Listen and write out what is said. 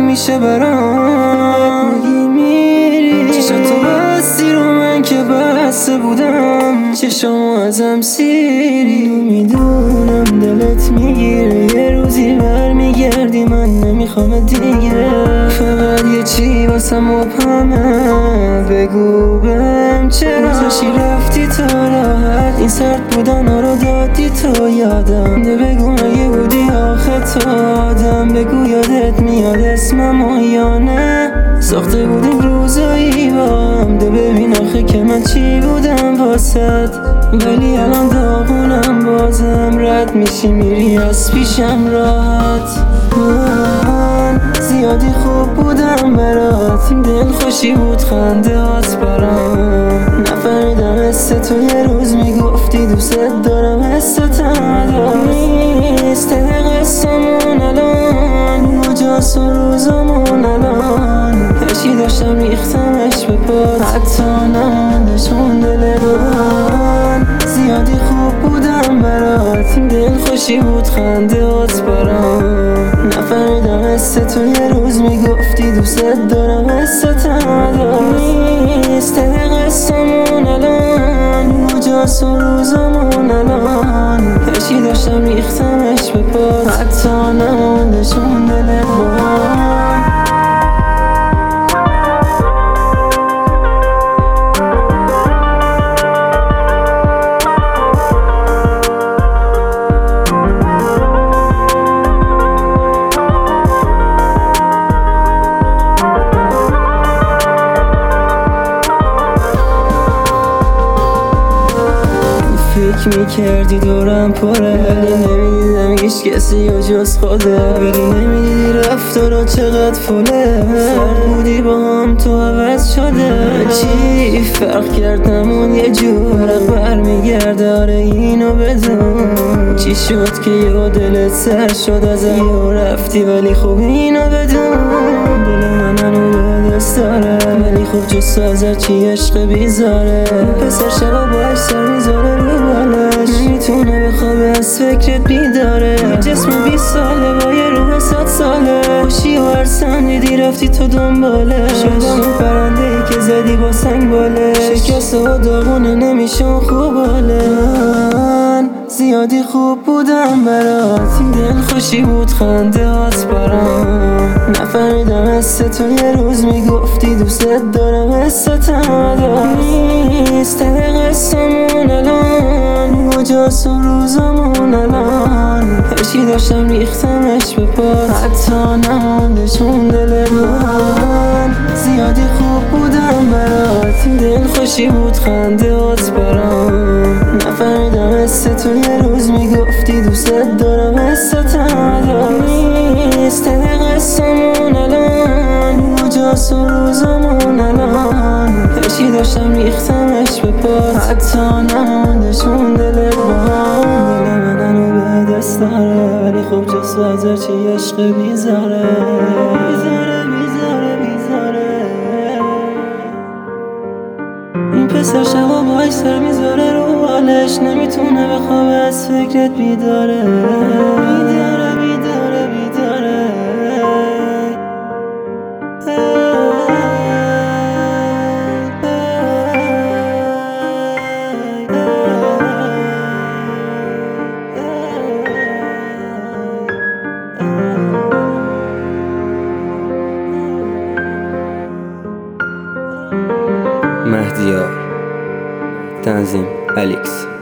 میشه برام. میگی میری چشاتو بستی رو من که بسته بودم، چشامو ازم سیری. میدونم دلت میگیره یه روزی برمیگردی، من نمیخوام دیگه. فقط یه چی واسم مبهمه، بگو بهم چرا زاشی رفتی تا راحت. این سرد بودن رو دادی تو یادم، ده بگو مگه بودی آخه تو آدم. بگو یادت میاد اسمم یا نه، ساخته بودیم روزایی با هم. ده ببین آخه که من چی بودم واسد، ولی الان داغونم بازم. رد میشی میری از پیشم راحت. من زیادی خوب بودم برات، دل خوشی بود خنده هات برام. نفهمیدم حس تو یه روز میگفتی دوست دارم، حستم نیست قصمون الان. کجاست و روزمون الان، هرچی داشتم ریختمش به پات، حتی نموندشون دل من. زیادی خوب بودم برات، دل خوشی بود خنده هات برام. نفهمیدم حس تو یه روز میگفتی دوست دارم، حستم نیست قصمون الان. کجاست و روزمون الان، هرچی داشتم ریختمش به پات، حتی نموندشون دل من. فکر میکردی دورم پره، ولی نمیدیدم هیچ کسی و جز خوده. ولی نمیدیدی رفتارا چقدر فله، سرد بودی با هم تو عوض شده. چی فرق کرد نمون یه جور، برمیگرده آره اینو بدون. چی شد که یه دلت سر شد ازم و رفتی، ولی خب اینو بدون. دل من هنو به دست داره، ولی خب جز از هرچی عشق بیزاره. پسر شبا باش سر میذاره رو بالش، نمیتونه بخوابه از فکرت بیداره. یه جسم 20 ساله با یه روح 100 ساله، خوشی و هر دیدی رفتی تو دنباله. شدم اون پرنده ای که زدی با سنگ باله، شکسته و داغونه نمیشون خوباله. من زیادی خوب بودم برات، دل خوشی بود خنده هات برام. نفهمیدم حس تو یه روز میگفتی دوست دارم، حستم نیست قصمون الان. کجاست و روزمون الان، هرچی داشتم ریختمش به پات، حتی نموندشون دل من. زیادی خوب بودم برات، دل خوشی بود خنده هات برام. نفهمیدم حس تو یه روز میگفتی دوست دارم، حستم نیست قصمون الان. کجاست و روزمون الان، هرچی داشتم ریختمش به پات، حتی نموندشون دل من. دل من هنو به دست داره، ولی خب جز از هرچی عشق بیزاره. این پسر شبا باش سر میذاره رو حالش، نمیتونه بخوابه از فکرت بیداره. مهدیار، تنظیم الیکس.